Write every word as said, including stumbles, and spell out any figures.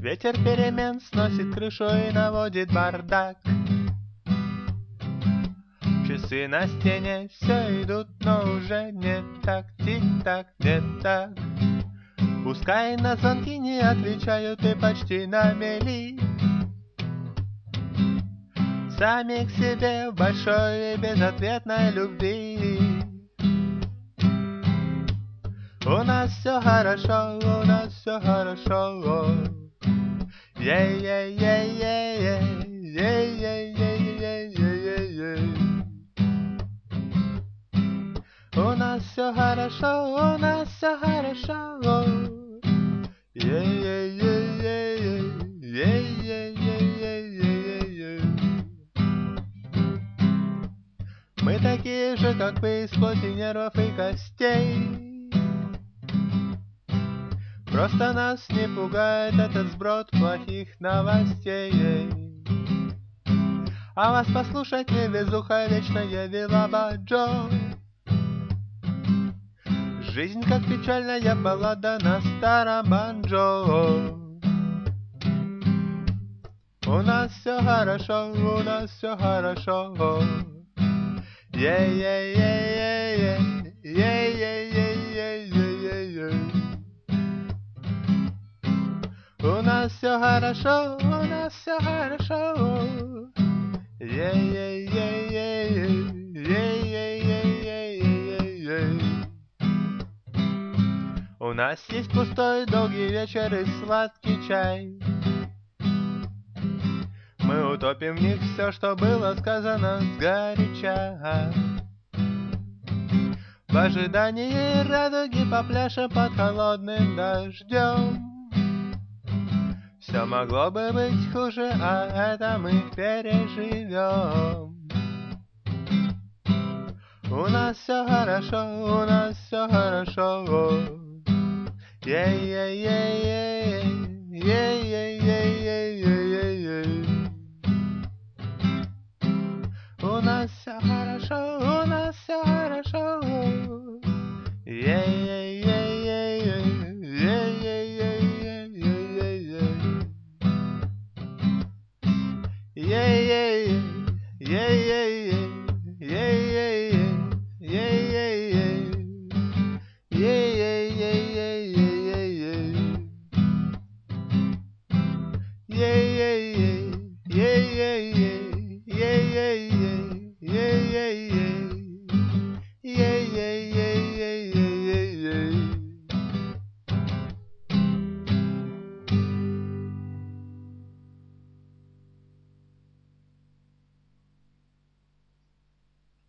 Ветер перемен сносит крышу и наводит бардак. Часы на стене все идут, но уже не так. Тик-так, не так. Пускай на звонки не отвечают и почти на мели. Сами к себе в большой и безответной любви. У нас все хорошо, у нас все хорошо. Е-е-е-е-е, е-е-е-е-е-е-е. У нас все хорошо, у нас все хорошо. Е-е-е-е-е, е-е-е-е-е-е. Мы такие же, как вы, из плоти, нервов и костей. Просто нас не пугает этот сброд плохих новостей. А вас послушать невезуха вечно явила Баджо. Жизнь как печальная баллада на старом банджо. У нас все хорошо, у нас все хорошо. Е-е-е-е-е, е-е-е-е-е-е-е. У нас все хорошо, у нас все хорошо. Е-е-е-е-е, е-е-е-е-е-е. У нас есть пустой долгий вечер и сладкий чай. Мы утопим в них все, что было сказано сгоряча. В ожидании радуги попляшем под холодным дождем. Все могло бы быть хуже, а это мы переживем. У нас все хорошо, у нас все хорошо. Е-е-е-е-е, е-е-е-е-е-е. У нас все хорошо, у нас все хорошо. Е-е-е-е-е, е-е-е-е-е-е. Е-е-е, е-е-е, е-е-е, е-е-е. Е-е-е-е-е-е-е. Е-е-е, е-е-е, е-е-е, е-е-е.